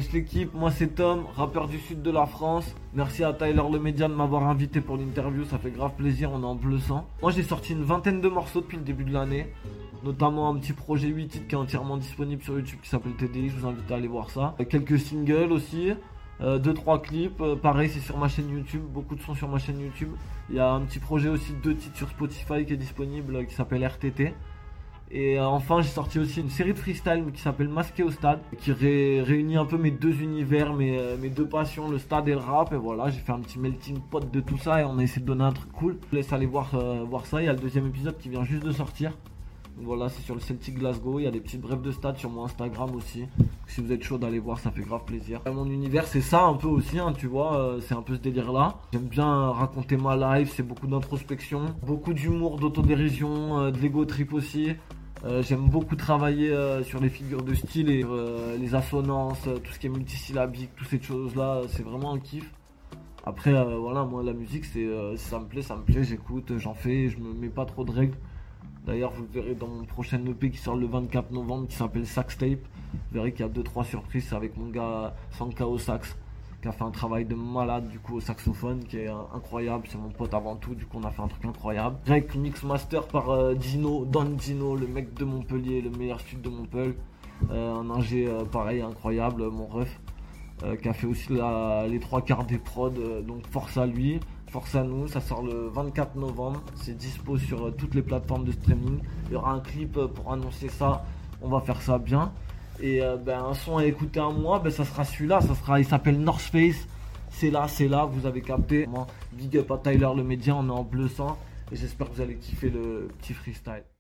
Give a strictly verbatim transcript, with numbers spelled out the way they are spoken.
Wesh l'équipe, moi c'est Tom, rappeur du sud de la France. Merci à Tyler le Média de m'avoir invité pour l'interview, ça fait grave plaisir, on est en bleu sang. Moi j'ai sorti une vingtaine de morceaux depuis le début de l'année, notamment un petit projet huit titres qui est entièrement disponible sur YouTube qui s'appelle T D I, je vous invite à aller voir ça. Quelques singles aussi, euh, deux trois clips, euh, pareil c'est sur ma chaîne YouTube, beaucoup de sons sur ma chaîne YouTube. Il y a un petit projet aussi de deux titres sur Spotify qui est disponible euh, qui s'appelle R T T. Et euh, enfin j'ai sorti aussi une série de freestyle qui s'appelle Masqué au stade, qui ré réunit un peu mes deux univers, mes, euh, mes deux passions, le stade et le rap. Et voilà, j'ai fait un petit melting pot de tout ça et on a essayé de donner un truc cool. Je vous laisse aller voir, euh, voir ça, il y a le deuxième épisode qui vient juste de sortir. Donc voilà, c'est sur le Celtic Glasgow, il y a des petites brèves de stade sur mon Instagram aussi. Si vous êtes chaud d'aller voir, ça fait grave plaisir. Mon univers c'est ça un peu aussi, hein, tu vois, euh, c'est un peu ce délire là. J'aime bien raconter ma life, c'est beaucoup d'introspection, beaucoup d'humour, d'autodérision, euh, de l'ego trip aussi. Euh, j'aime beaucoup travailler euh, sur les figures de style et euh, les assonances, euh, tout ce qui est multisyllabique, toutes ces choses-là, euh, c'est vraiment un kiff. Après, euh, voilà, moi la musique, c'est euh, si ça me plaît, ça me plaît, j'écoute, j'en fais, je me mets pas trop de règles. D'ailleurs, vous le verrez dans mon prochain E P qui sort le vingt-quatre novembre, qui s'appelle Sax Tape. Vous verrez qu'il y a deux trois surprises, c'est avec mon gars Sanka au sax, qui a fait un travail de malade du coup au saxophone qui est euh, incroyable, c'est mon pote avant tout, du coup on a fait un truc incroyable. Avec mix master par euh, Dino, Don Dino, le mec de Montpellier, le meilleur stud de Montpellier, euh, un ingé euh, pareil incroyable, mon ref, euh, qui a fait aussi la, les trois quarts des prods, euh, donc force à lui, force à nous, ça sort le vingt-quatre novembre, c'est dispo sur euh, toutes les plateformes de streaming, il y aura un clip euh, pour annoncer ça, on va faire ça bien. Et euh, ben, un son à écouter un mois, ben, ça sera celui-là, ça sera, il s'appelle North Face. C'est là, c'est là, vous avez capté. Moi, big up à Tyler le Média, on est en bleu sang. Et j'espère que vous allez kiffer le petit freestyle.